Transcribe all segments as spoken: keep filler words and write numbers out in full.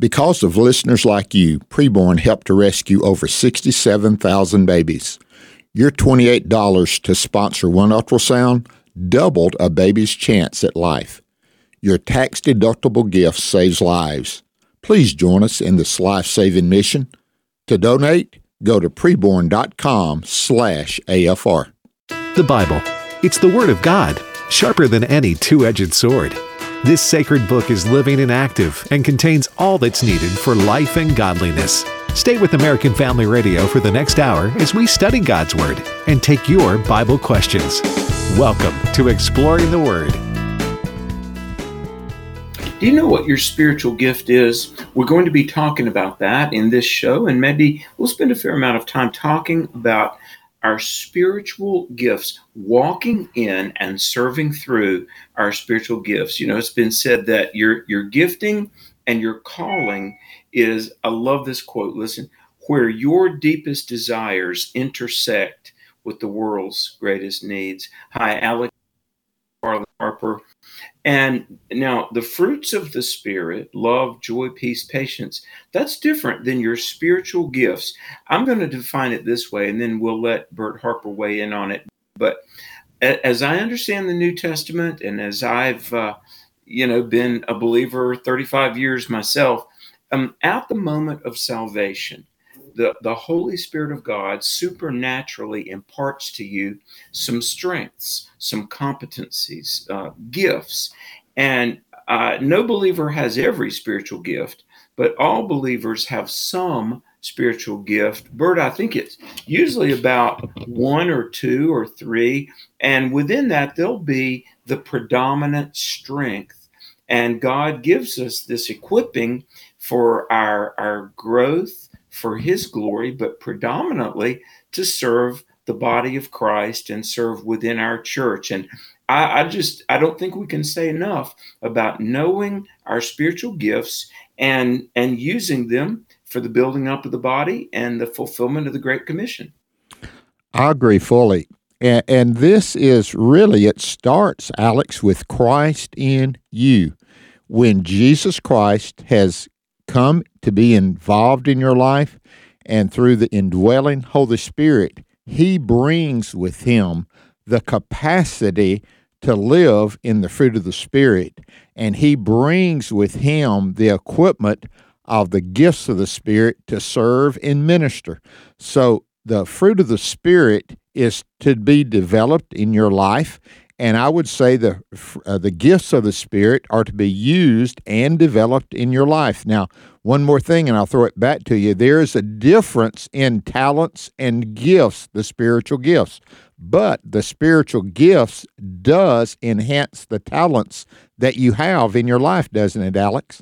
Because of listeners like you, Preborn helped to rescue over sixty-seven thousand babies. Your twenty-eight dollars to sponsor one ultrasound doubled a baby's chance at life. Your tax-deductible gift saves lives. Please join us in this life-saving mission. To donate, go to preborn.com slash AFR. The Bible. It's the Word of God, sharper than any two-edged sword. This sacred book is living and active and contains all that's needed for life and godliness. Stay with American Family Radio for the next hour as we study God's Word and take your Bible questions. Welcome to Exploring the Word. Do you know what your spiritual gift is? We're going to be talking about that in this show, and maybe we'll spend a fair amount of time talking about our spiritual gifts, walking in and serving through our spiritual gifts. You know, it's been said that your your gifting and your calling is, I love this quote, listen, where your deepest desires intersect with the world's greatest needs. Hi, Alex Harper. And now the fruits of the Spirit, love, joy, peace, patience, that's different than your spiritual gifts. I'm going to define it this way, and then we'll let Bert Harper weigh in on it. But as I understand the New Testament, and as I've, uh, you know, been a believer thirty-five years myself, um, at the moment of salvation, the, the Holy Spirit of God supernaturally imparts to you some strengths, some competencies, uh, gifts. And uh, no believer has every spiritual gift, but all believers have some spiritual gift. Bert, I think it's usually about one or two or three. And within that, there'll be the predominant strength. And God gives us this equipping for our, our growth, for His glory, but predominantly to serve the body of Christ and serve within our church. And I, I just, I don't think we can say enough about knowing our spiritual gifts and, and using them for the building up of the body and the fulfillment of the Great Commission. I agree fully. And, and this is really, it starts, Alex, with Christ in you. When Jesus Christ has come to be involved in your life, and through the indwelling Holy Spirit, He brings with Him the capacity to live in the fruit of the Spirit, and He brings with Him the equipment of the gifts of the Spirit to serve and minister. So the fruit of the Spirit is to be developed in your life, and I would say the uh, the gifts of the Spirit are to be used and developed in your life. Now, one more thing, and I'll throw it back to you. There is a difference in talents and gifts, the spiritual gifts. But the spiritual gifts does enhance the talents that you have in your life, doesn't it, Alex?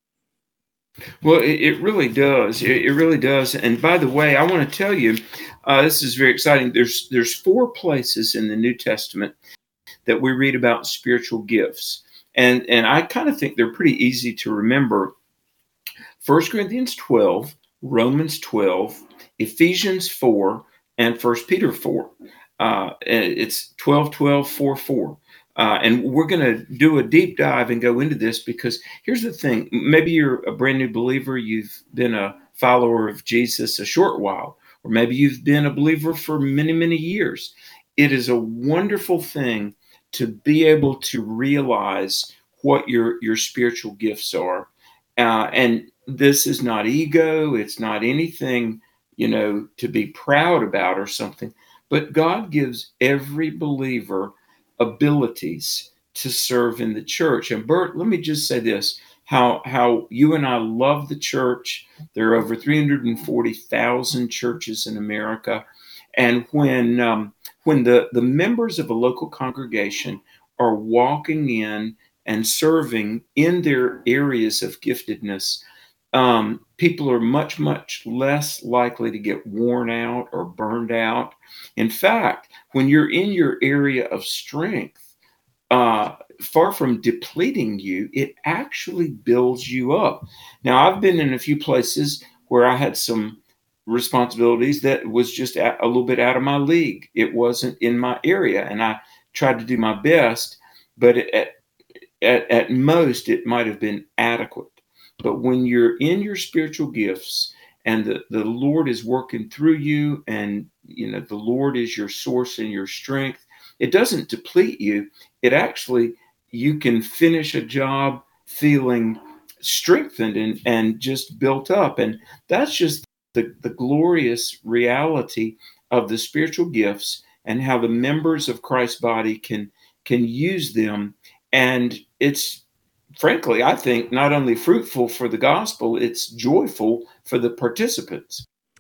Well, it, it really does. It, it really does. And by the way, I want to tell you, uh, this is very exciting. There's there's four places in the New Testament that we read about spiritual gifts. And, and I kind of think they're pretty easy to remember. First Corinthians twelve, Romans twelve, Ephesians four, and First Peter four. Uh, it's twelve, twelve, four, four. Uh, and we're going to do a deep dive and go into this because here's the thing. Maybe you're a brand new believer. You've been a follower of Jesus a short while, or maybe you've been a believer for many, many years. It is a wonderful thing to be able to realize what your, your spiritual gifts are. Uh, and this is not ego. It's not anything, you know, to be proud about or something. But God gives every believer abilities to serve in the church. And Bert, let me just say this, how, how you and I love the church. There are over three hundred forty thousand churches in America. And when um, when the, the members of a local congregation are walking in and serving in their areas of giftedness, um, people are much, much less likely to get worn out or burned out. In fact, when you're in your area of strength, uh, far from depleting you, it actually builds you up. Now, I've been in a few places where I had some responsibilities that was just a, a little bit out of my league. It wasn't in my area, and I tried to do my best, but at, at, at most, it might have been adequate. But when you're in your spiritual gifts and the, the Lord is working through you, and you know the Lord is your source and your strength, it doesn't deplete you. It actually, you can finish a job feeling strengthened and, and just built up. And that's just the, the glorious reality of the spiritual gifts and how the members of Christ's body can can use them. And it's, frankly, I think, not only fruitful for the gospel, it's joyful for the participants.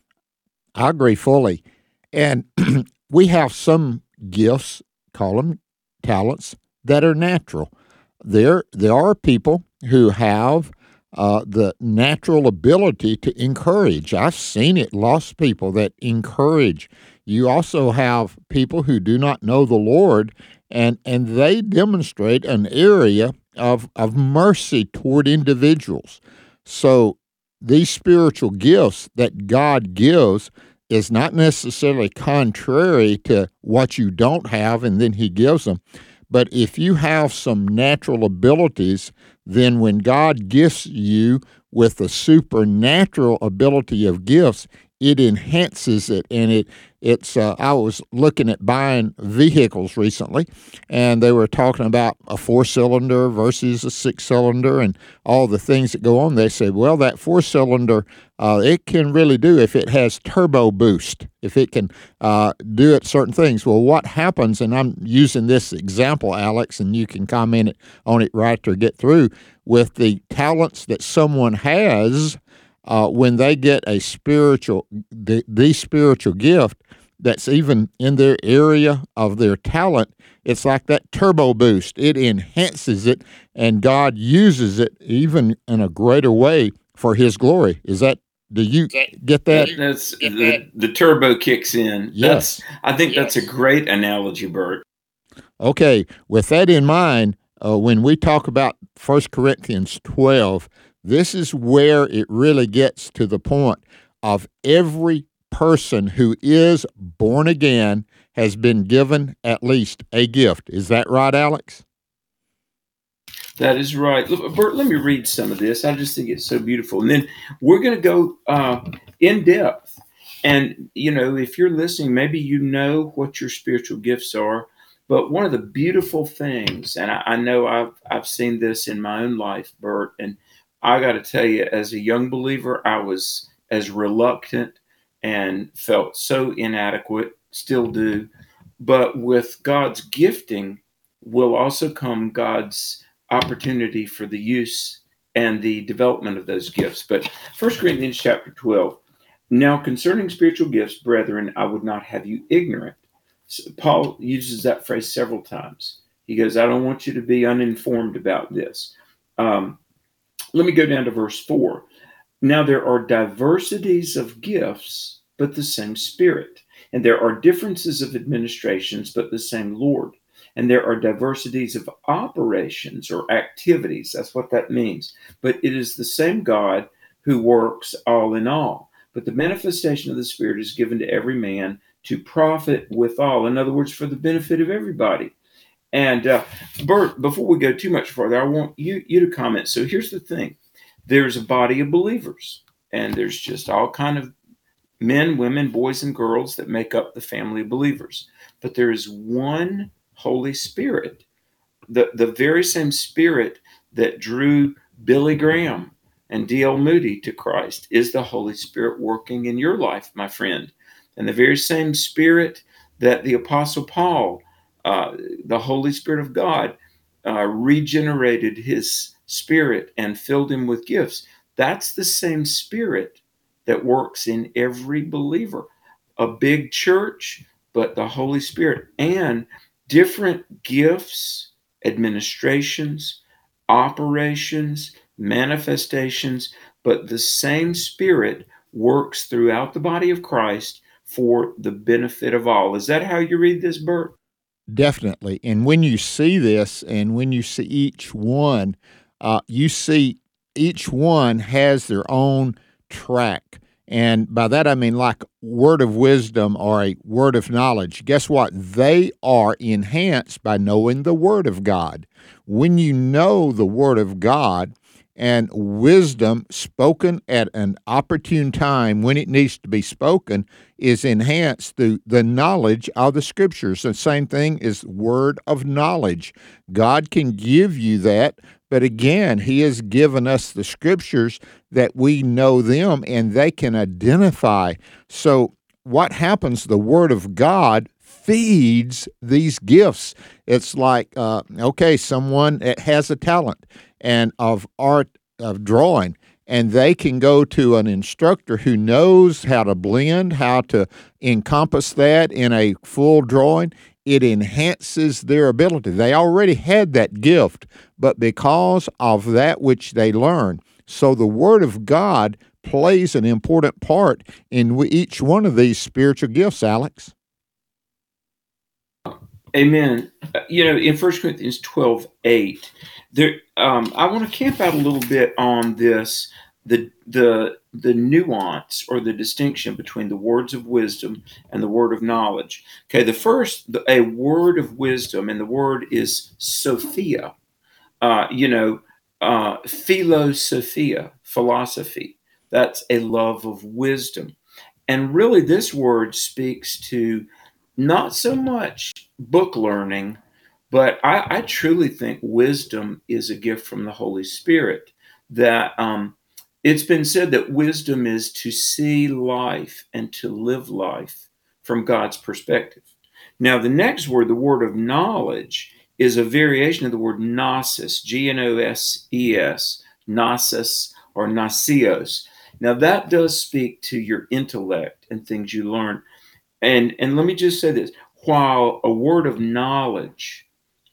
I agree fully. And we have some gifts, call them talents, that are natural. There, there are people who have uh, the natural ability to encourage. I've seen it, lost people that encourage. You also have people who do not know the Lord, and, and they demonstrate an area of, of mercy toward individuals. So these spiritual gifts that God gives is not necessarily contrary to what you don't have and then he gives them. But if you have some natural abilities, then when God gifts you with the supernatural ability of gifts, it enhances it. And it it's. Uh, I was looking at buying vehicles recently, and they were talking about a four-cylinder versus a six-cylinder and all the things that go on. They said, well, that four-cylinder, uh, it can really do if it has turbo boost, if it can uh, do it certain things. Well, what happens, and I'm using this example, Alex, and you can comment it, on it right to get through, with the talents that someone has, uh, when they get a spiritual, the, the spiritual gift that's even in their area of their talent, it's like that turbo boost. It enhances it, and God uses it even in a greater way for his glory. Is that, do you get that? That's the, the turbo kicks in. Yes. That's, I think yes. That's a great analogy, Bert. Okay, with that in mind, uh, when we talk about First Corinthians twelve, this is where it really gets to the point of every person who is born again has been given at least a gift. Is that right, Alex? That is right. Bert, let me read some of this. I just think it's so beautiful. And then we're going to go uh, in depth. And, you know, if you're listening, maybe you know what your spiritual gifts are. But one of the beautiful things, and I, I know I've I've seen this in my own life, Bert, and I got to tell you, as a young believer, I was as reluctant and felt so inadequate, still do. But with God's gifting will also come God's opportunity for the use and the development of those gifts. But First Corinthians chapter twelve, now concerning spiritual gifts, brethren, I would not have you ignorant. So Paul uses that phrase several times. He goes, I don't want you to be uninformed about this. Um, let me go down to verse four. Now there are diversities of gifts, but the same Spirit. And there are differences of administrations, but the same Lord. And there are diversities of operations or activities. That's what that means. But it is the same God who works all in all. But the manifestation of the Spirit is given to every man to profit withal. In other words, for the benefit of everybody. And uh, Bert, before we go too much further, I want you, you to comment. So here's the thing. There's a body of believers, and there's just all kind of men, women, boys, and girls that make up the family of believers. But there is one Holy Spirit, the, the very same Spirit that drew Billy Graham and D L Moody to Christ is the Holy Spirit working in your life, my friend. And the very same Spirit that the Apostle Paul, uh, the Holy Spirit of God, uh, regenerated his spirit and filled him with gifts. That's the same Spirit that works in every believer. A big church, but the Holy Spirit, and different gifts, administrations, operations, manifestations, but the same Spirit works throughout the body of Christ for the benefit of all. Is that how you read this, Bert? Definitely. And when you see this, and when you see each one, uh, you see each one has their own track. And by that I mean like word of wisdom or a word of knowledge. Guess what? They are enhanced by knowing the Word of God. When you know the Word of God, And wisdom spoken at an opportune time when it needs to be spoken is enhanced through the knowledge of the Scriptures. The same thing is word of knowledge. God can give you that, but again, He has given us the Scriptures that we know them and they can identify. So what happens? The Word of God feeds these gifts. It's like, uh, okay, someone that has a talent and of art, of drawing, and they can go to an instructor who knows how to blend, how to encompass that in a full drawing. It enhances their ability. They already had that gift, but because of that which they learn. So the Word of God plays an important part in each one of these spiritual gifts, Alex. Amen. You know, in First Corinthians twelve eight, there, um, I want to camp out a little bit on this, the the the nuance or the distinction between the words of wisdom and the word of knowledge. Okay, the first, the, a word of wisdom, and the word is Sophia. Uh, you know, uh, philosophia, philosophy. That's a love of wisdom. And really, this word speaks to not so much book learning, but I, I truly think wisdom is a gift from the Holy Spirit. That um, it's been said that wisdom is to see life and to live life from God's perspective. Now, the next word, the word of knowledge, is a variation of the word gnosis, G N O S E S, gnosis or gnosios. Now, that does speak to your intellect and things you learn. And and let me just say this, while a word of knowledge,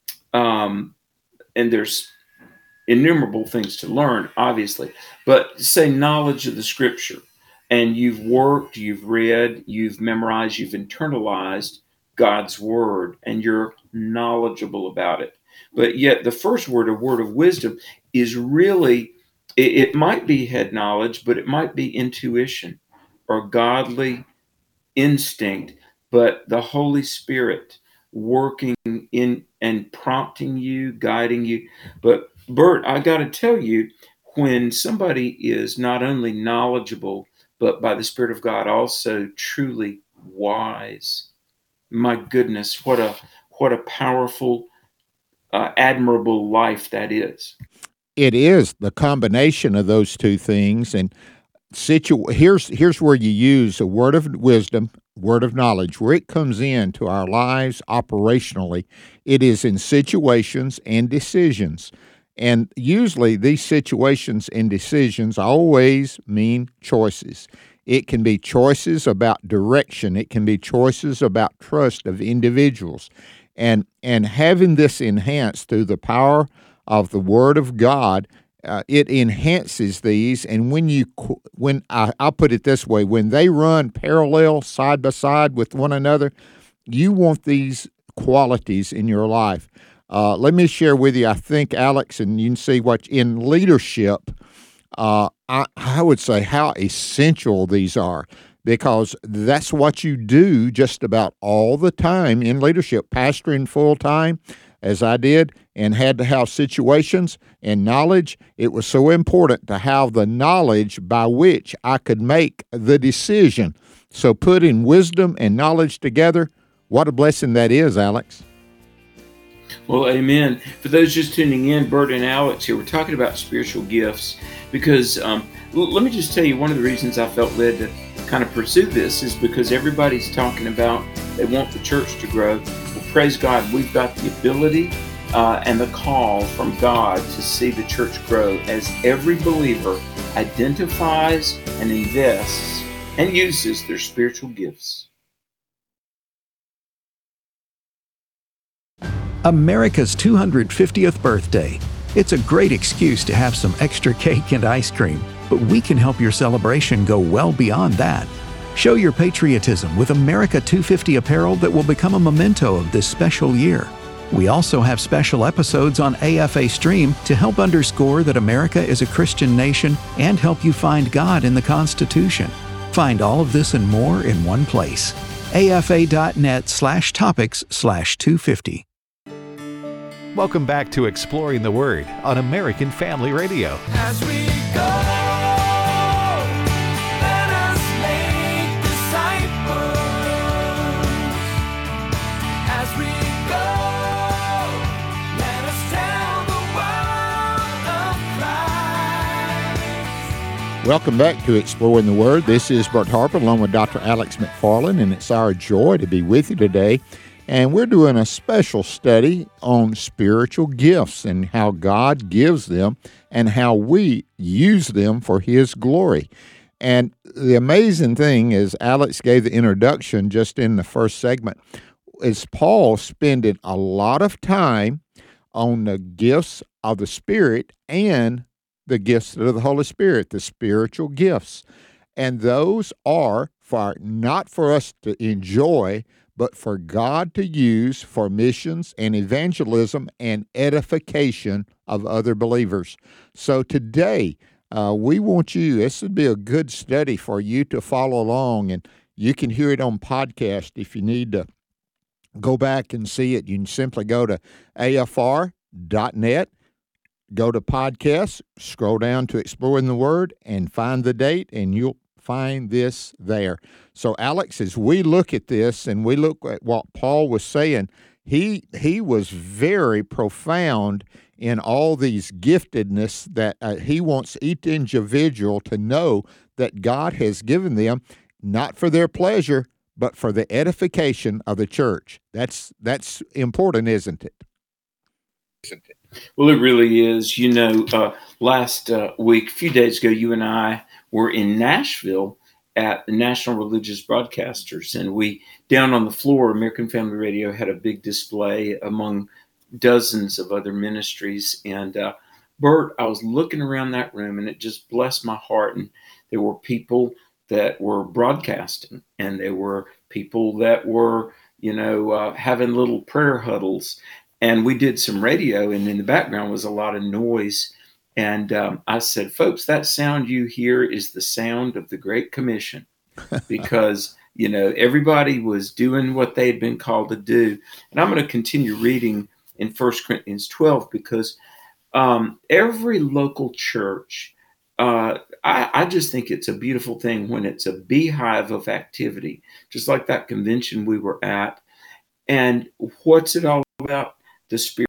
um, and there's innumerable things to learn, obviously, but say knowledge of the Scripture, and you've worked, you've read, you've memorized, you've internalized God's Word, and you're knowledgeable about it. But yet the first word, a word of wisdom, is really, it, it might be head knowledge, but it might be intuition or godly instinct, but the Holy Spirit working in and prompting you, guiding you. But Bert, I got to tell you, when somebody is not only knowledgeable, but by the Spirit of God also truly wise, my goodness, what a what a powerful, uh, admirable life that is. It is the combination of those two things, and Situ- here's here's where you use a word of wisdom, word of knowledge, where it comes into our lives operationally. It is in situations and decisions. And usually these situations and decisions always mean choices. It can be choices about direction. It can be choices about trust of individuals. And, and having this enhanced through the power of the Word of God, Uh, it enhances these, and when you, when I, I'll put it this way, when they run parallel side by side with one another, you want these qualities in your life. Uh, let me share with you, I think, Alex, and you can see what in leadership, uh, I, I would say how essential these are, because that's what you do just about all the time in leadership, pastoring full time, as I did, and had to have situations and knowledge. It was so important to have the knowledge by which I could make the decision. So putting wisdom and knowledge together, what a blessing that is, Alex. Well, amen. For those just tuning in, Bert and Alex here, we're talking about spiritual gifts because um, l- let me just tell you, one of the reasons I felt led to kind of pursue this is because everybody's talking about they want the church to grow. Well, praise God, we've got the ability uh, and the call from God to see the church grow as every believer identifies and invests and uses their spiritual gifts. America's two hundred fiftieth birthday. It's a great excuse to have some extra cake and ice cream, but we can help your celebration go well beyond that. Show your patriotism with America two fifty apparel that will become a memento of this special year. We also have special episodes on A F A Stream to help underscore that America is a Christian nation and help you find God in the Constitution. Find all of this and more in one place. A F A dot net slash topics slash two fifty. Welcome back to Exploring the Word on American Family Radio. As we go, let us make disciples. As we go, let us tell the world of Christ. Welcome back to Exploring the Word. This is Bert Harper along with Doctor Alex McFarland, and it's our joy to be with you today. And we're doing a special study on spiritual gifts and how God gives them and how we use them for His glory. And the amazing thing is, Alex gave the introduction just in the first segment, is Paul spending a lot of time on the gifts of the Spirit and the gifts of the Holy Spirit, the spiritual gifts. And those are for not for us to enjoy, but for God to use for missions and evangelism and edification of other believers. So today, uh, we want you, this would be a good study for you to follow along, and you can hear it on podcast. If you need to go back and see it, you can simply go to A F R dot net, go to podcasts, scroll down to Exploring the Word, and find the date, and you'll find this there. So, Alex, as we look at this and we look at what Paul was saying, he he was very profound in all these giftedness that uh, he wants each individual to know that God has given them, not for their pleasure, but for the edification of the church. That's that's important, isn't it? Isn't it? Well, it really is. You know, uh, last uh, week, a few days ago, you and I were in Nashville at the National Religious Broadcasters, and we, down on the floor, American Family Radio had a big display among dozens of other ministries. And uh, Bert, I was looking around that room, and it just blessed my heart. And there were people that were broadcasting, and there were people that were, you know, uh, having little prayer huddles. And we did some radio, and in the background was a lot of noise. And um, I said, folks, that sound you hear is the sound of the Great Commission, because, you know, everybody was doing what they had been called to do. And I'm going to continue reading in First Corinthians twelve, because um, every local church, uh, I, I just think it's a beautiful thing when it's a beehive of activity, just like that convention we were at. And what's it all about? The Spirit.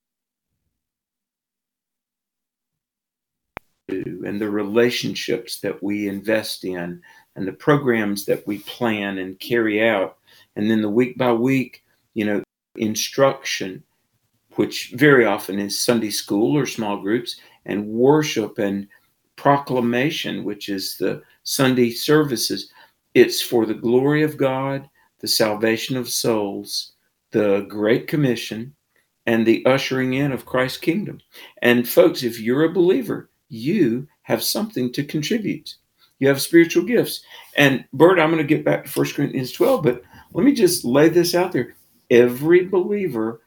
And the relationships that we invest in, and the programs that we plan and carry out. And then the week by week, you know, instruction, which very often is Sunday school or small groups, and worship and proclamation, which is the Sunday services. It's for the glory of God, the salvation of souls, the Great Commission, and the ushering in of Christ's kingdom. And folks, if you're a believer, you have something to contribute. You have spiritual gifts. And Bert, I'm going to get back to First Corinthians twelve, but let me just lay this out there. Every believer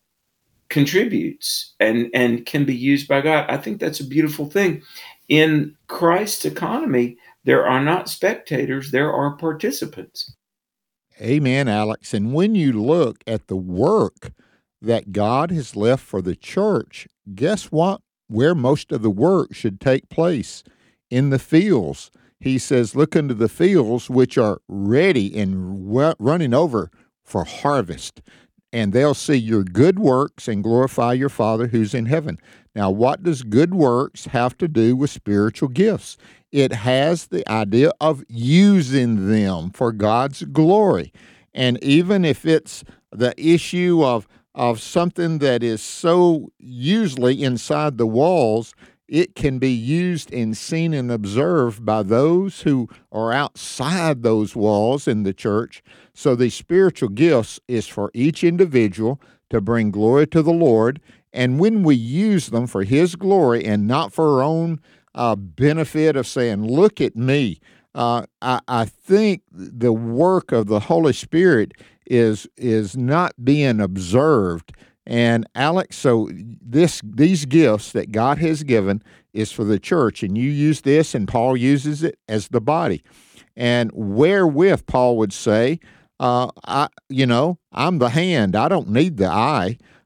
contributes and, and can be used by God. I think that's a beautiful thing. In Christ's economy, there are not spectators, there are participants. Amen, Alex. And when you look at the work that God has left for the church, guess what? Where most of the work should take place, in the fields. He says, look into the fields which are ready and running over for harvest, and they'll see your good works and glorify your Father who's in heaven. Now, what does good works have to do with spiritual gifts? It has the idea of using them for God's glory. And even if it's the issue of of something that is so usually inside the walls, it can be used and seen and observed by those who are outside those walls in the church. So the spiritual gifts is for each individual to bring glory to the Lord. And when we use them for His glory and not for our own uh, benefit of saying, look at me, uh, I, I think the work of the Holy Spirit is is not being observed. And Alex, so this these gifts that God has given is for the church, and you use this, and Paul uses it as the body. And wherewith Paul would say, uh, I, you know, I'm the hand. I don't need the eye.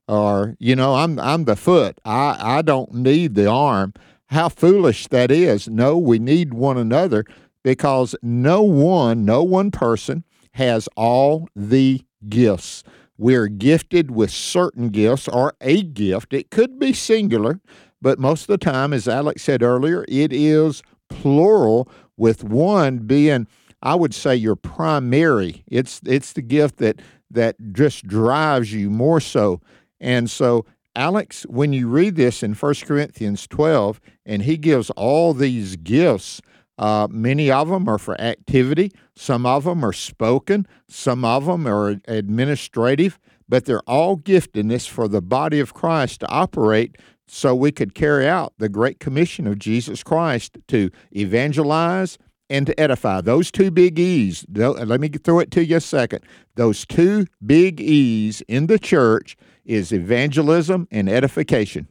or, you know, I'm I'm the foot. I, I don't need the arm. How foolish that is. No, we need one another because no one, no one person has all the gifts. We're gifted with certain gifts or a gift. It could be singular, but most of the time, as Alex said earlier, it is plural, with one being, I would say, your primary. It's it's the gift that that just drives you more so. And so, Alex, when you read this in First Corinthians twelve, and he gives all these gifts, uh, many of them are for activity, some of them are spoken, some of them are administrative, but they're all giftedness for the body of Christ to operate so we could carry out the great commission of Jesus Christ to evangelize and to edify. Those two big E's, let me throw it to you a second. Those two big E's in the church is evangelism and edification.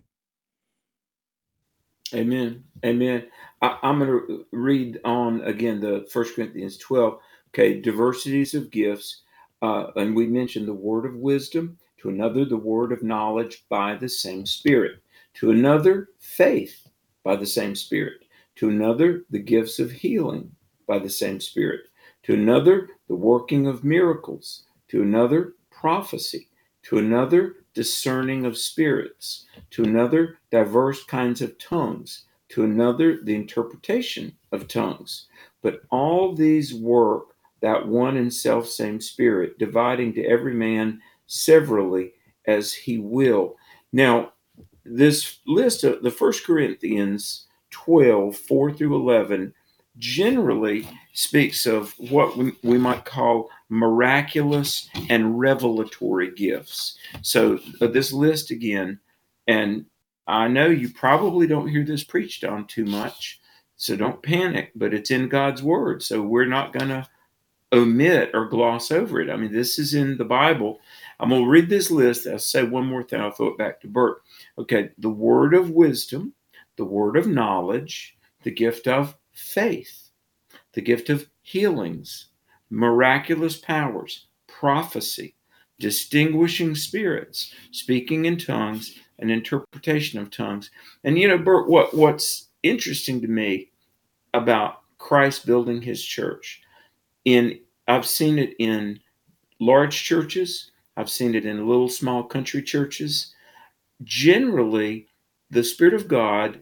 Amen. Amen. I, I'm going to read on again the First Corinthians twelve. Okay, diversities of gifts. Uh, and we mentioned the word of wisdom, to another, the word of knowledge by the same Spirit, to another, faith by the same Spirit, to another, the gifts of healing by the same Spirit, to another, the working of miracles, to another, prophecy, to another, discerning of spirits, to another, diverse kinds of tongues, to another, the interpretation of tongues. But all these work that one and self same Spirit, dividing to every man severally as he will. Now, this list of the First Corinthians twelve, four through eleven, generally speaks of what we, we might call miraculous and revelatory gifts. So uh, this list again, and I know you probably don't hear this preached on too much, so don't panic, but it's in God's word. So we're not going to omit or gloss over it. I mean, this is in the Bible. I'm going to read this list. I'll say one more thing. I'll throw it back to Bert. Okay. The word of wisdom, the word of knowledge, the gift of faith, the gift of healings, miraculous powers, prophecy, distinguishing spirits, speaking in tongues, and interpretation of tongues. And, you know, Bert, what, what's interesting to me about Christ building his church, in I've seen it in large churches, I've seen it in little small country churches. Generally, the Spirit of God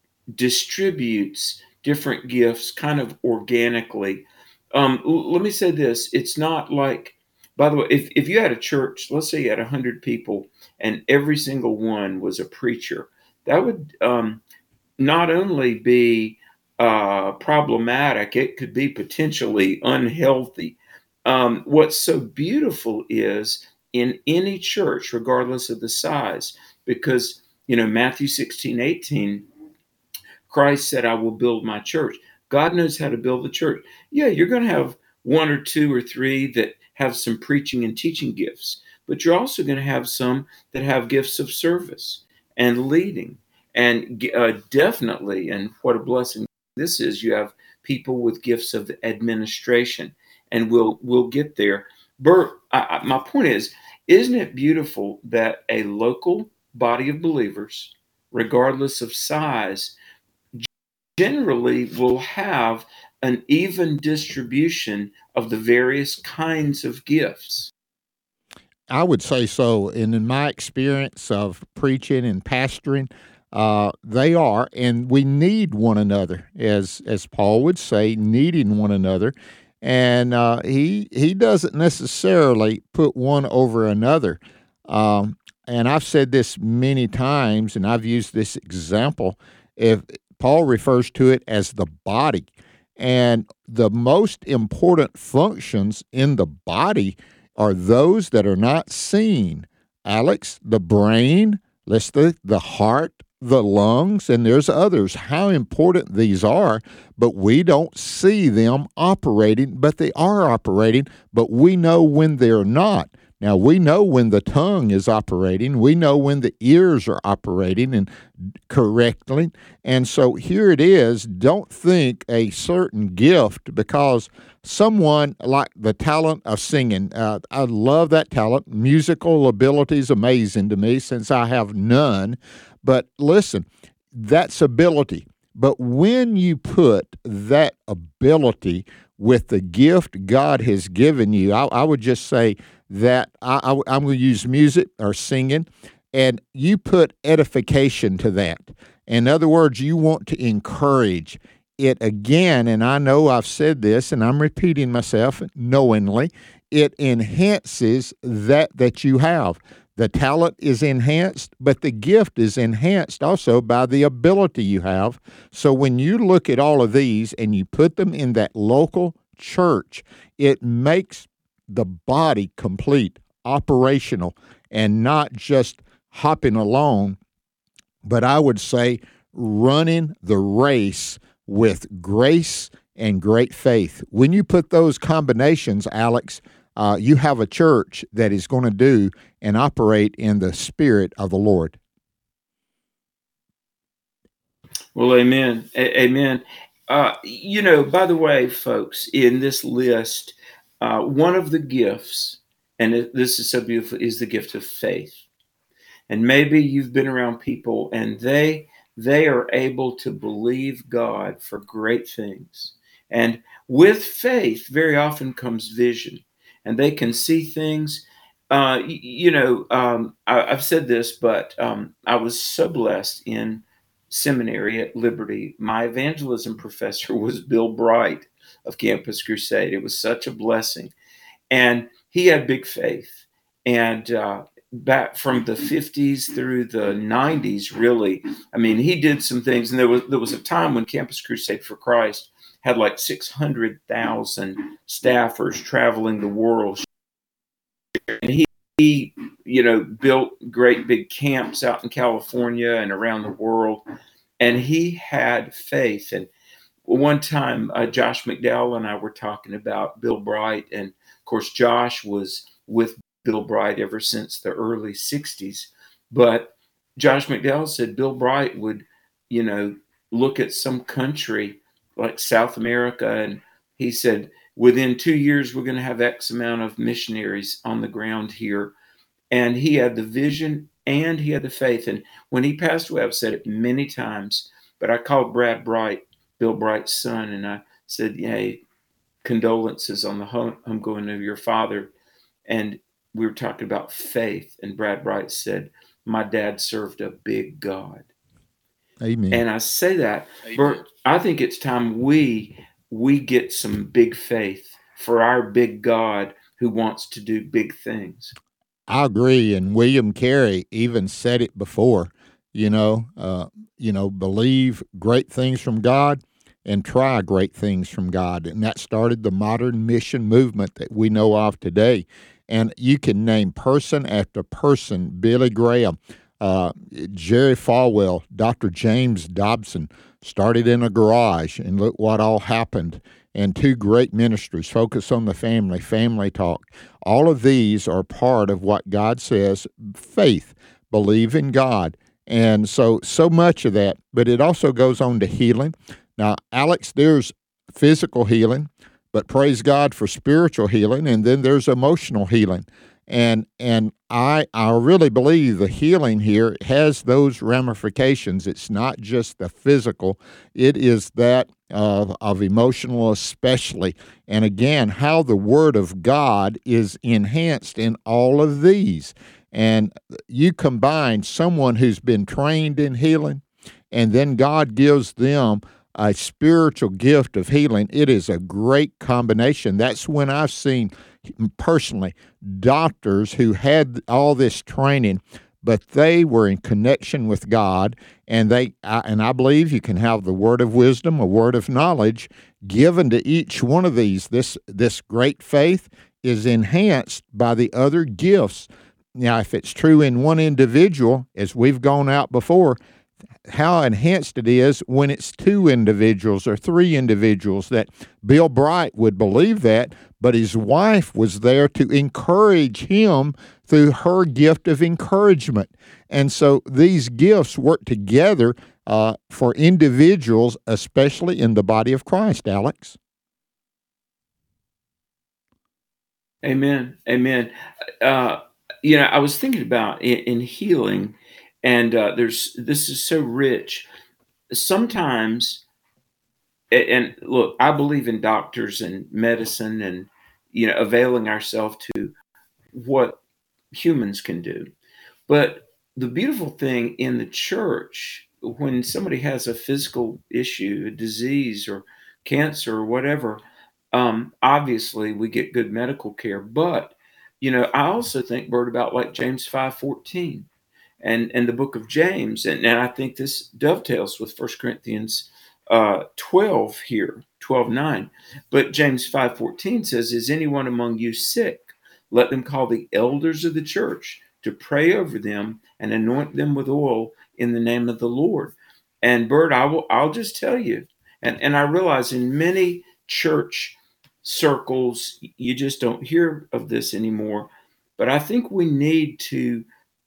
distributes different gifts kind of organically. Um, l- let me say this. It's not like, by the way, if, if you had a church, let's say you had one hundred people and every single one was a preacher, that would um, not only be uh, problematic, it could be potentially unhealthy. Um, what's so beautiful is in any church, regardless of the size, because, you know, Matthew sixteen, eighteen, Christ said, I will build my church. God knows how to build the church. Yeah, you're going to have one or two or three that have some preaching and teaching gifts, but you're also going to have some that have gifts of service and leading. And uh, definitely, and what a blessing this is, you have people with gifts of administration, and we'll we'll get there. Bert, I, I, my point is, isn't it beautiful that a local body of believers, regardless of size, generally will have an even distribution of the various kinds of gifts? I would say so. And in my experience of preaching and pastoring, uh, they are, and we need one another, as as Paul would say, needing one another. And uh, he he doesn't necessarily put one over another. Um, and I've said this many times, and I've used this example. If Paul refers to it as the body, and the most important functions in the body are those that are not seen. Alex, the brain, let's the the heart, the lungs, and there's others, how important these are, but we don't see them operating, but they are operating, but we know when they're not. Now, we know when the tongue is operating. We know when the ears are operating and correctly. And so here it is. Don't think a certain gift because someone like the talent of singing. Uh, I love that talent. Musical ability is amazing to me since I have none. But listen, that's ability. But when you put that ability with the gift God has given you, I, I would just say that I, I, I'm going to use music or singing, and you put edification to that. In other words, you want to encourage it again, and I know I've said this, and I'm repeating myself knowingly, it enhances that that you have. The talent is enhanced, but the gift is enhanced also by the ability you have. So when you look at all of these and you put them in that local church, it makes the body complete, operational, and not just hopping along, but I would say running the race with grace and great faith. When you put those combinations, Alex, uh, you have a church that is going to do and operate in the Spirit of the Lord. Well, amen. A- amen. Uh, you know, by the way, folks, in this list, uh, one of the gifts, and it, this is so beautiful, is the gift of faith. And maybe you've been around people and they they are able to believe God for great things. And with faith, very often comes vision, and they can see things. Uh, y- you know, um, I, I've said this, but um, I was so blessed in seminary at Liberty. My evangelism professor was Bill Bright of Campus Crusade. It was such a blessing. And he had big faith. And uh, back from the fifties through the nineties, really, I mean, he did some things. And there was there was a time when Campus Crusade for Christ had like six hundred thousand staffers traveling the world. And he, he, you know, built great big camps out in California and around the world. And he had faith. And one time, uh, Josh McDowell and I were talking about Bill Bright. And of course, Josh was with Bill Bright ever since the early sixties. But Josh McDowell said Bill Bright would, you know, look at some country like South America. And he said, within two years, we're going to have X amount of missionaries on the ground here. And he had the vision and he had the faith. And when he passed away, I've said it many times, but I called Brad Bright, Bill Bright's son, and I said, hey, condolences on the home, homegoing of your father. And we were talking about faith. And Brad Bright said, my dad served a big God. Amen. And I say that, Bert, I think it's time we we get some big faith for our big God who wants to do big things. I agree, and William Carey even said it before. You know, uh, you know, believe great things from God and try great things from God, and that started the modern mission movement that we know of today. And you can name person after person: Billy Graham, uh, Jerry Falwell, Doctor James Dobson. Started in a garage, and look what all happened. And two great ministries, Focus on the Family, Family Talk. All of these are part of what God says, faith, believe in God. And so, so much of that, but it also goes on to healing. Now, Alex, there's physical healing, but praise God for spiritual healing, and then there's emotional healing. And and I I really believe the healing here has those ramifications. It's not just the physical. It is that of, of emotional especially. And again, how the Word of God is enhanced in all of these. And you combine someone who's been trained in healing, and then God gives them a spiritual gift of healing. It is a great combination. That's when I've seen personally doctors who had all this training, but they were in connection with God, and they I, and I believe you can have the word of wisdom, a word of knowledge given to each one of these. This this great faith is enhanced by the other gifts. Now, if it's true in one individual, as we've gone out before, how enhanced it is when it's two individuals or three individuals. That Bill Bright would believe that, but his wife was there to encourage him through her gift of encouragement. And so these gifts work together uh, for individuals, especially in the body of Christ, Alex. Amen. Amen. Uh, you know, I was thinking about in, in healing, and uh, there's this is so rich. Sometimes, a- and look, I believe in doctors and medicine, and you know, availing ourselves to what humans can do. But the beautiful thing in the church, when somebody has a physical issue, a disease, or cancer, or whatever, um, obviously we get good medical care. But you know, I also think, Bert, about like James five fourteen and and the book of James, and, and I think this dovetails with First Corinthians uh, twelve here, twelve nine. But James five fourteen says, "Is anyone among you sick? Let them call the elders of the church to pray over them and anoint them with oil in the name of the Lord." And Bert, I will I'll just tell you, and and I realize in many church circles you just don't hear of this anymore, but I think we need to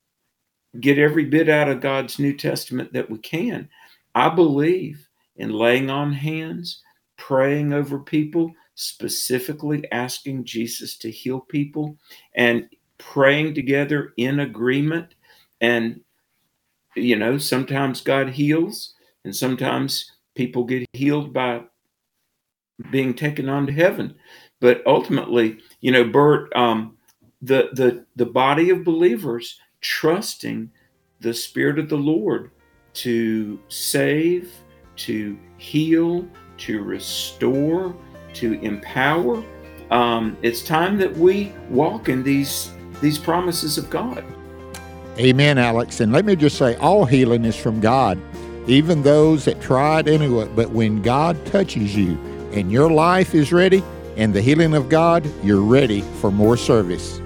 get every bit out of God's New Testament that we can. I believe in laying on hands, praying over people, specifically asking Jesus to heal people, and praying together in agreement. And, you know, sometimes God heals, and sometimes people get healed by being taken on to heaven. But ultimately, you know, Bert, um, the the the body of believers trusting the Spirit of the Lord to save, to heal, to restore, to empower. Um, it's time that we walk in these these promises of God. Amen, Alex. And let me just say, all healing is from God, even those that tried anyway. But when God touches you and your life is ready and the healing of God, you're ready for more service.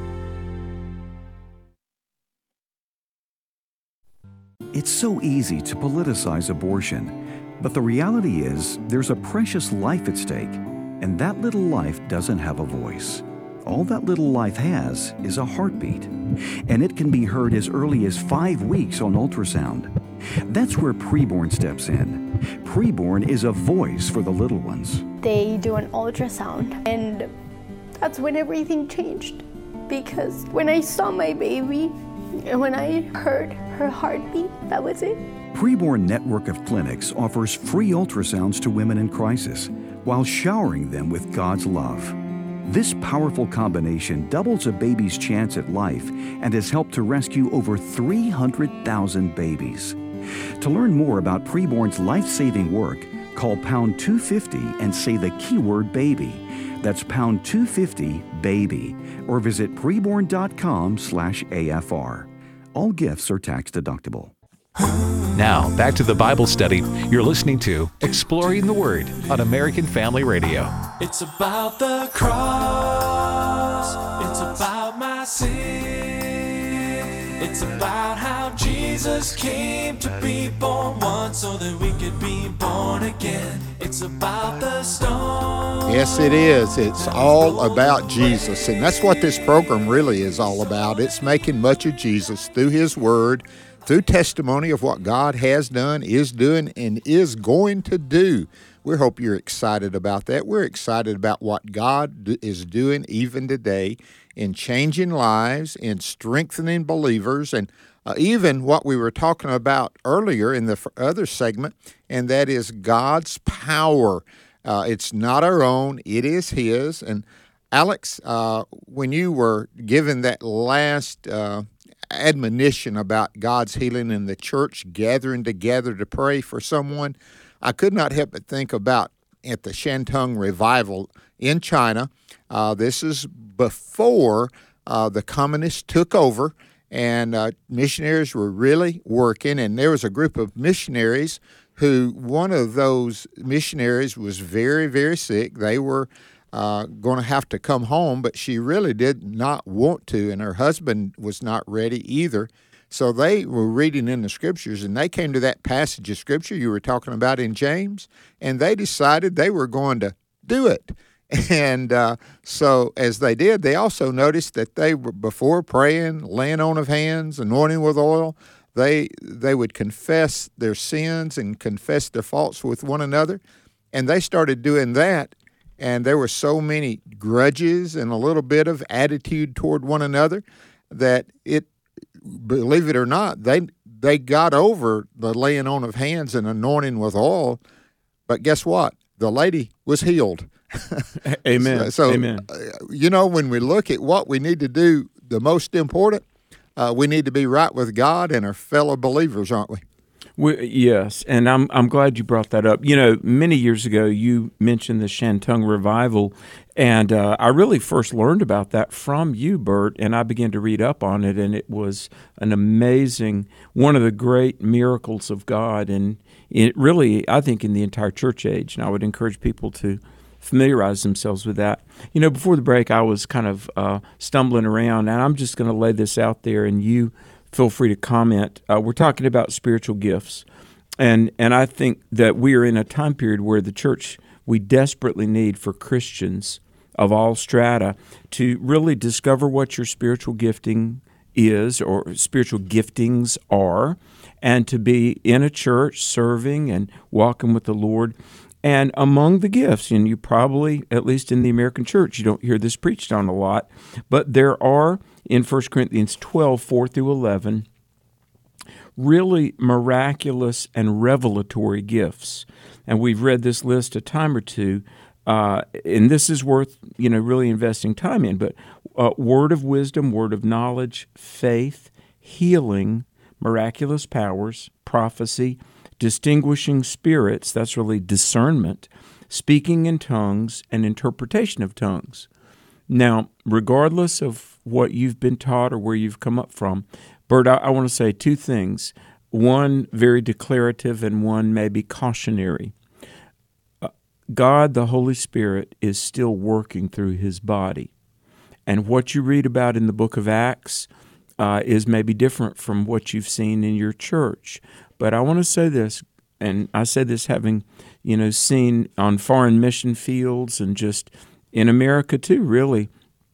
It's so easy to politicize abortion, but the reality is there's a precious life at stake, and that little life doesn't have a voice. All that little life has is a heartbeat, and it can be heard as early as five weeks on ultrasound. That's where Preborn steps in. Preborn is a voice for the little ones. They do an ultrasound, and that's when everything changed. Because when I saw my baby, and when I heard her heartbeat, that was it. Preborn Network of Clinics offers free ultrasounds to women in crisis while showering them with God's love. This powerful combination doubles a baby's chance at life and has helped to rescue over three hundred thousand babies. To learn more about Preborn's life-saving work, call pound two fifty and say the keyword baby. That's pound two fifty baby, or visit preborn.com slash AFR. All gifts are tax deductible. Now, back to the Bible study. You're listening to Exploring the Word on American Family Radio. It's about the cross. It's about my sin. It's about how Jesus came to be born once so that we could be born again. It's about the stone. Yes, it is. It's all about Jesus. And that's what this program really is all about. It's making much of Jesus through His Word, through testimony of what God has done, is doing, and is going to do. We hope you're excited about that. We're excited about what God is doing even today in changing lives, in strengthening believers, and uh, even what we were talking about earlier in the other segment, and that is God's power. Uh, it's not our own, it is His. And Alex, uh, when you were given that last uh, admonition about God's healing and the church gathering together to pray for someone, I could not help but think about at the Shantung revival in China. Uh, this is before uh, the communists took over, and uh, missionaries were really working, and there was a group of missionaries who, one of those missionaries was very, very sick. They were uh, going to have to come home, but she really did not want to, and her husband was not ready either So they were reading in the Scriptures, and they came to that passage of Scripture you were talking about in James, and they decided they were going to do it. And uh, so as they did, they also noticed that they were, before praying, laying on of hands, anointing with oil, they they would confess their sins and confess their faults with one another. And they started doing that, and there were so many grudges and a little bit of attitude toward one another that it, believe it or not, they they got over the laying on of hands and anointing with oil. But guess what? The lady was healed. Amen. So, Amen. Uh, you know, when we look at what we need to do, the most important, uh, we need to be right with God and our fellow believers, aren't we? we? Yes, and I'm I'm glad you brought that up. You know, many years ago, you mentioned the Shantung revival, and uh, I really first learned about that from you, Bert, and I began to read up on it, and it was an amazing, one of the great miracles of God, and it really, I think, in the entire church age, and I would encourage people to familiarize themselves with that. You know, before the break, I was kind of uh, stumbling around, and I'm just going to lay this out there, and you feel free to comment. Uh, we're talking about spiritual gifts, and and I think that we are in a time period where the church, we desperately need for Christians of all strata to really discover what your spiritual gifting is or spiritual giftings are, and to be in a church serving and walking with the Lord. And among the gifts, and you probably, at least in the American church, you don't hear this preached on a lot, but there are, in First Corinthians twelve, four through eleven, really miraculous and revelatory gifts. And we've read this list a time or two, uh, and this is worth, you know, really investing time in. But uh, word of wisdom, word of knowledge, faith, healing, miraculous powers, prophecy, distinguishing spirits, that's really discernment, speaking in tongues, and interpretation of tongues. Now, regardless of what you've been taught or where you've come up from, Bert, I, I want to say two things. One very declarative and one maybe cautionary. Uh, God, the Holy Spirit, is still working through His body. And what you read about in the book of Acts uh, is maybe different from what you've seen in your church. But I want to say this, and I say this having, you know, seen on foreign mission fields and just in America too, really.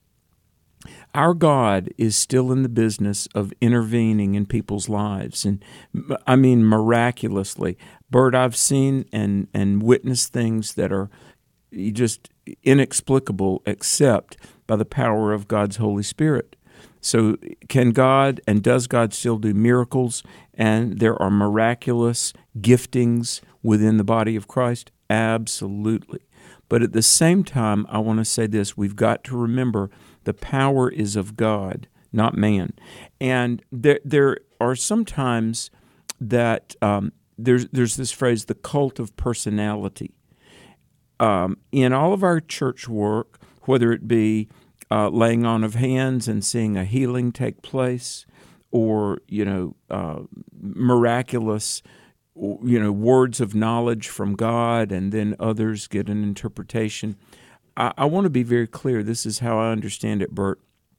Our God is still in the business of intervening in people's lives, and I mean miraculously. Bert, I've seen and, and witnessed things that are just inexplicable except by the power of God's Holy Spirit. So can God and does God still do miracles, and there are miraculous giftings within the body of Christ? Absolutely. But at the same time, I want to say this. We've got to remember the power is of God, not man. And there there are some times that um, there's, there's this phrase, the cult of personality. Um, in all of our church work, whether it be Uh, laying on of hands and seeing a healing take place, or you know, uh, miraculous, you know, words of knowledge from God, and then others get an interpretation. I, I want to be very clear. This is how I understand it, Bert.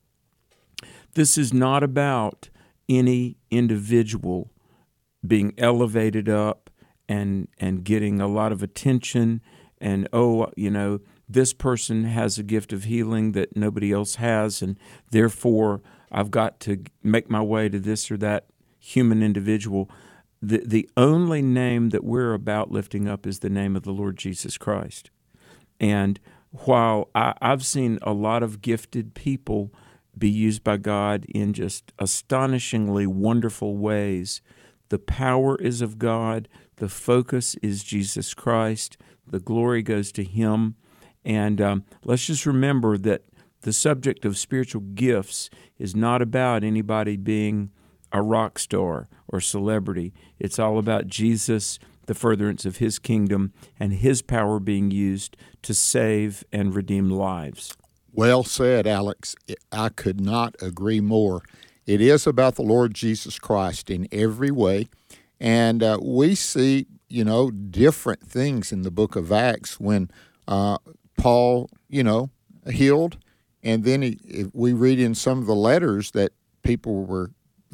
This is not about any individual being elevated up and and getting a lot of attention, and oh, you know, this person has a gift of healing that nobody else has, and therefore I've got to make my way to this or that human individual. The, the only name that we're about lifting up is the name of the Lord Jesus Christ. And while I, I've seen a lot of gifted people be used by God in just astonishingly wonderful ways, the power is of God, the focus is Jesus Christ, the glory goes to Him. And um, let's just remember that the subject of spiritual gifts is not about anybody being a rock star or celebrity. It's all about Jesus, the furtherance of His kingdom, and His power being used to save and redeem lives. Well said, Alex. I could not agree more. It is about the Lord Jesus Christ in every way. And uh, we see, you know, different things in the book of Acts when uh, Paul, you know, healed, and then he, we read in some of the letters that people were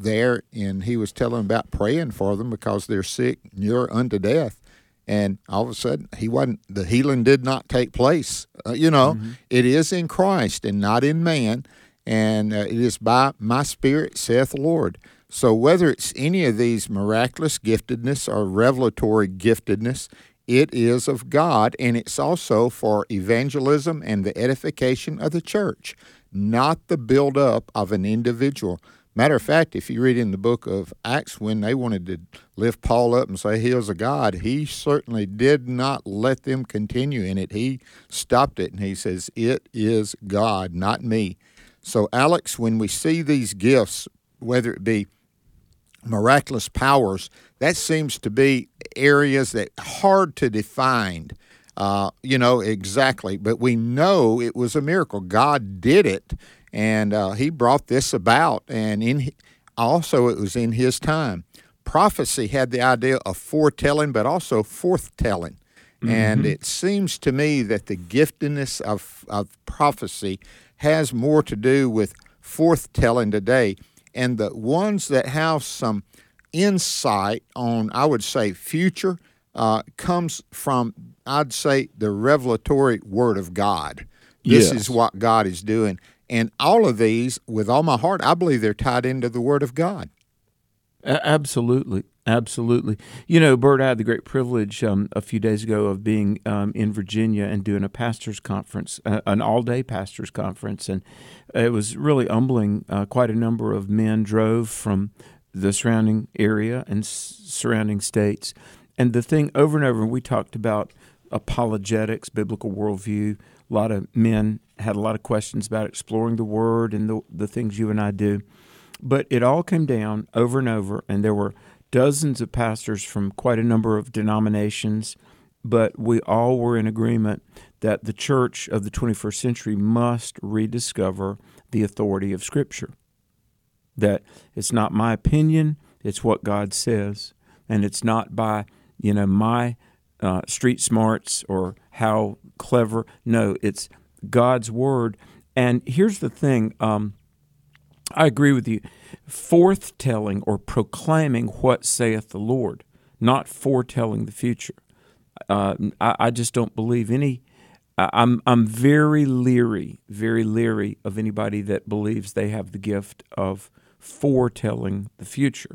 there, and he was telling them about praying for them because they're sick, near unto death. And all of a sudden, he wasn't. The healing did not take place. Uh, you know, mm-hmm. It is in Christ and not in man, and uh, it is by my Spirit, saith the Lord. So whether it's any of these miraculous giftedness or revelatory giftedness, it is of God, and it's also for evangelism and the edification of the church, not the build-up of an individual. Matter of fact, if you read in the book of Acts, when they wanted to lift Paul up and say he was a god, he certainly did not let them continue in it. He stopped it, and he says, it is God, not me. So, Alex, when we see these gifts, whether it be miraculous powers, that seems to be areas that are hard to define, uh, you know, exactly. But we know it was a miracle. God did it. And uh, he brought this about, and in also it was in his time. Prophecy had the idea of foretelling, but also forthtelling. Mm-hmm. And it seems to me that the giftedness of, of prophecy has more to do with forthtelling today. And the ones that have some insight on, I would say, future, uh, comes from, I'd say, the revelatory Word of God. This yes. is what God is doing. And all of these, with all my heart, I believe they're tied into the Word of God. Absolutely. Absolutely. You know, Bert, I had the great privilege um, a few days ago of being um, in Virginia and doing a pastor's conference, uh, an all-day pastor's conference, and it was really humbling. Uh, quite a number of men drove from the surrounding area and s- surrounding states. And the thing over and over, we talked about apologetics, biblical worldview. A lot of men had a lot of questions about exploring the Word and the, the things you and I do. But it all came down over and over, and there were dozens of pastors from quite a number of denominations, but we all were in agreement that the church of the twenty-first century must rediscover the authority of Scripture. That it's not my opinion, it's what God says, and it's not by, you know, my uh, street smarts or how clever. No, it's God's Word. And here's the thing, um, I agree with you. Forthtelling or proclaiming what saith the Lord, not foretelling the future. Uh, I, I just don't believe any. I'm I'm very leery, very leery of anybody that believes they have the gift of foretelling the future.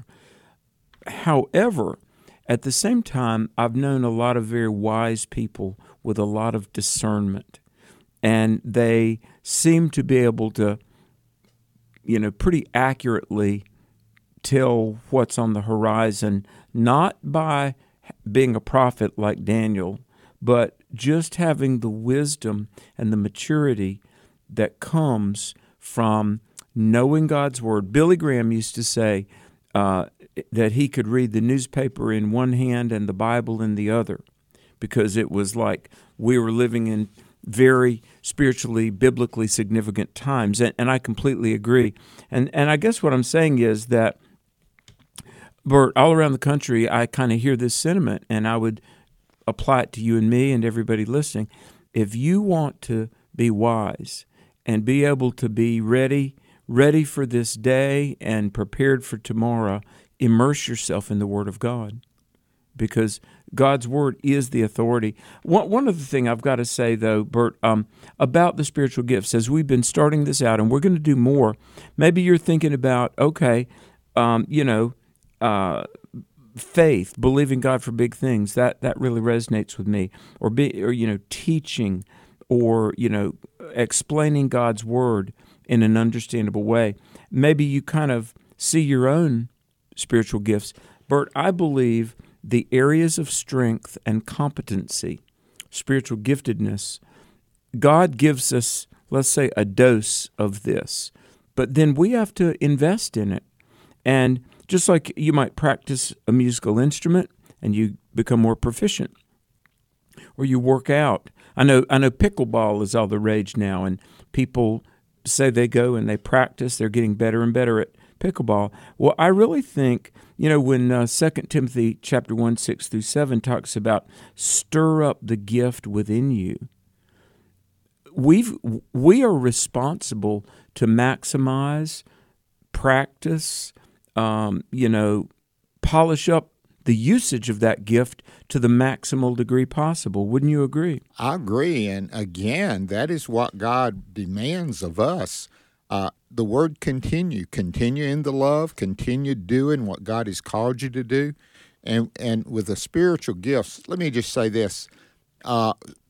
However, at the same time, I've known a lot of very wise people with a lot of discernment, and they seem to be able to, you know, pretty accurately tell what's on the horizon, not by being a prophet like Daniel, but just having the wisdom and the maturity that comes from knowing God's Word. Billy Graham used to say uh, that he could read the newspaper in one hand and the Bible in the other, because it was like we were living in very spiritually, biblically significant times, and, and I completely agree. And and I guess what I'm saying is that, Bert, all around the country, I kind of hear this sentiment, and I would apply it to you and me and everybody listening. If you want to be wise and be able to be ready, ready for this day and prepared for tomorrow, immerse yourself in the Word of God, because God's Word is the authority. One, one other thing I've got to say, though, Bert, um, about the spiritual gifts, as we've been starting this out, and we're going to do more, maybe you're thinking about, okay, um, you know, uh, faith, believing God for big things, that that really resonates with me. Or, be, or you know, teaching, or, you know, explaining God's Word in an understandable way. Maybe you kind of see your own spiritual gifts. Bert, I believe the areas of strength and competency, spiritual giftedness, God gives us, let's say, a dose of this, but then we have to invest in it. And just like you might practice a musical instrument and you become more proficient, or you work out. I know I know pickleball is all the rage now, and people say they go and they practice, they're getting better and better at pickleball. Well, I really think, you know, when uh, Second Timothy chapter one, six through seven talks about stir up the gift within you, we've we are responsible to maximize, practice, um, you know, polish up the usage of that gift to the maximal degree possible. Wouldn't you agree? I agree. And again, that is what God demands of us. Uh, the word continue, continue in the love, continue doing what God has called you to do. And and with the spiritual gifts, let me just say this. Uh,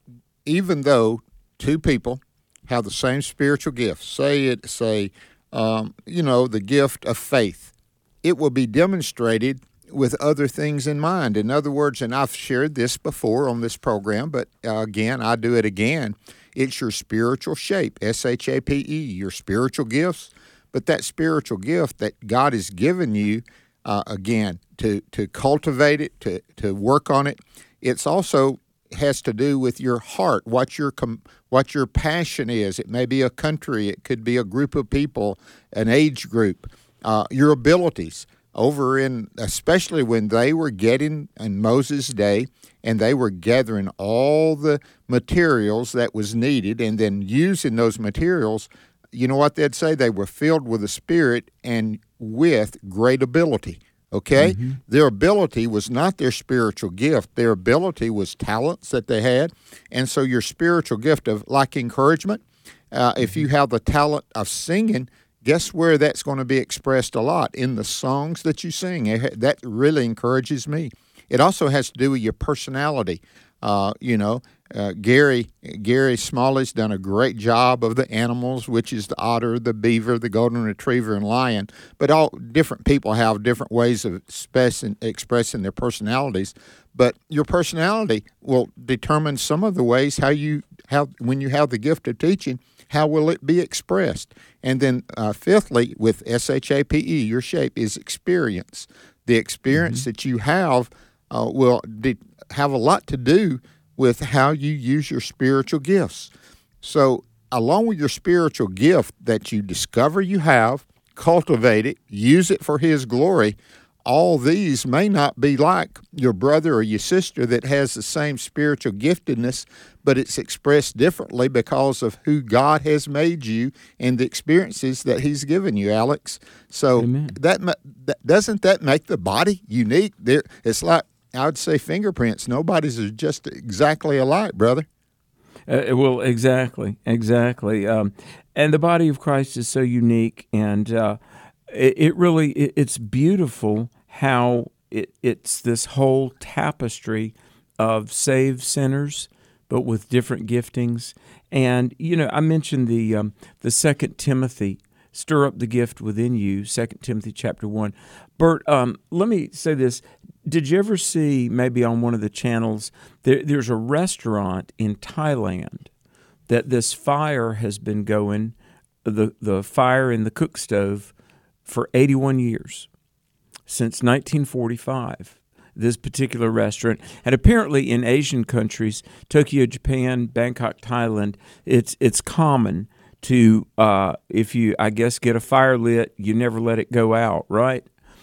even though two people have the same spiritual gift, say it, say, um, you know, the gift of faith, it will be demonstrated with other things in mind. In other words, and I've shared this before on this program, but uh, again, I do it again. It's your spiritual shape, S H A P E, your spiritual gifts. But that spiritual gift that God has given you, uh, again, to, to cultivate it, to, to work on it, it's also has to do with your heart, what your com- what your passion is. It may be a country, it could be a group of people, an age group, uh, your abilities. Over in, especially when they were getting in Moses' day, and they were gathering all the materials that was needed, and then using those materials, you know what they'd say? They were filled with the Spirit and with great ability. Okay? Mm-hmm. Their ability was not their spiritual gift. Their ability was talents that they had. And so your spiritual gift of, like encouragement, uh, if you have the talent of singing, guess where that's going to be expressed a lot? In the songs that you sing. That really encourages me. It also has to do with your personality. Uh, you know, uh, Gary Gary Smalley's done a great job of the animals, which is the otter, the beaver, the golden retriever, and lion. But all different people have different ways of expressing, expressing their personalities. But your personality will determine some of the ways how you how when you have the gift of teaching, how will it be expressed? And then uh, fifthly, with S H A P E, your shape is experience. The experience mm-hmm. that you have uh, will de- have a lot to do with how you use your spiritual gifts. So along with your spiritual gift that you discover you have, cultivate it, use it for His glory, all these may not be like your brother or your sister that has the same spiritual giftedness, but it's expressed differently because of who God has made you and the experiences that He's given you, Alex. So that, that doesn't that make the body unique? There, it's like, I would say, fingerprints. Nobody's are just exactly alike, brother. Uh, well, exactly, exactly. Um, and the body of Christ is so unique, and uh, it, it really it, it's beautiful how it, it's this whole tapestry of saved sinners, but with different giftings. And you know, I mentioned the um, the Second Timothy, stir up the gift within you. Second Timothy chapter one. Bert, um, let me say this. Did you ever see, maybe on one of the channels, there, there's a restaurant in Thailand that this fire has been going, the, the fire in the cook stove, for eighty-one years, since nineteen forty-five, this particular restaurant. And apparently in Asian countries, Tokyo, Japan, Bangkok, Thailand, it's it's common to, uh, if you, I guess, get a fire lit, you never let it go out, right?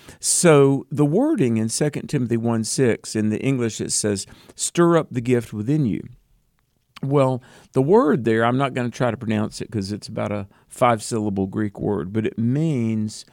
So the wording in Second Timothy one six, in the English it says, stir up the gift within you. Well, the word there, I'm not going to try to pronounce it because it's about a five-syllable Greek word, but it means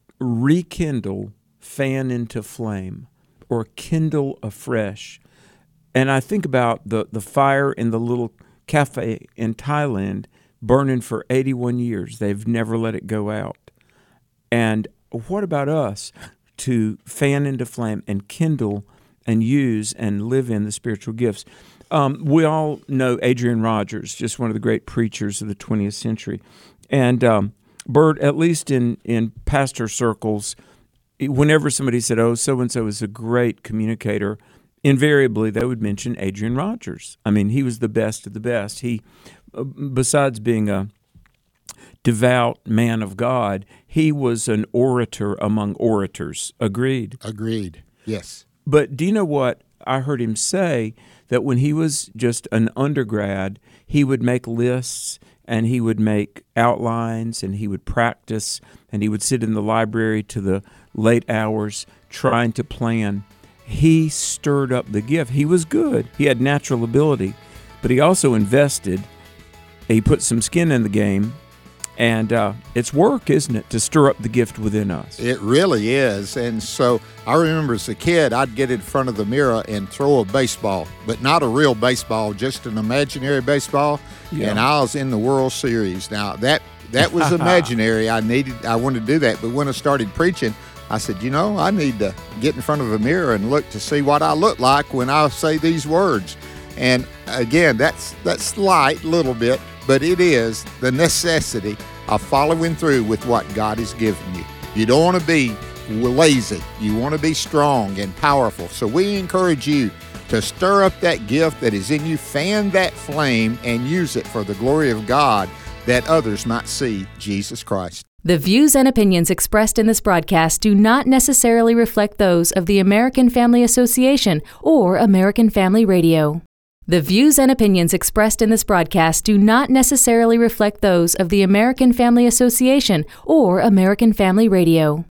rekindle, fan into flame, or kindle afresh. And I think about the, the fire in the little cafe in Thailand burning for eighty-one years. They've never let it go out. And what about us to fan into flame and kindle and use and live in the spiritual gifts? Um, we all know Adrian Rogers, just one of the great preachers of the twentieth century. And um, Bert, at least in, in pastor circles, whenever somebody said, oh, so-and-so is a great communicator, invariably they would mention Adrian Rogers. I mean, he was the best of the best. He, besides being a devout man of God, he was an orator among orators. Agreed? Agreed, yes. But do you know what I heard him say? That when he was just an undergrad, he would make lists and he would make outlines and he would practice and he would sit in the library to the late hours trying to plan. He stirred up the gift. He was good. He had natural ability, but he also invested. He put some skin in the game. And uh, it's work, isn't it, to stir up the gift within us? It really is. And so I remember as a kid, I'd get in front of the mirror and throw a baseball, but not a real baseball, just an imaginary baseball. Yeah. And I was in the World Series. Now, that that was imaginary. I needed, I wanted to do that. But when I started preaching, I said, you know, I need to get in front of a mirror and look to see what I look like when I say these words. And again, that's that's slight, little bit, but it is the necessity of following through with what God has given you. You don't want to be lazy. You want to be strong and powerful. So we encourage you to stir up that gift that is in you, fan that flame, and use it for the glory of God, that others might see Jesus Christ. The views and opinions expressed in this broadcast do not necessarily reflect those of the American Family Association or American Family Radio. The views and opinions expressed in this broadcast do not necessarily reflect those of the American Family Association or American Family Radio.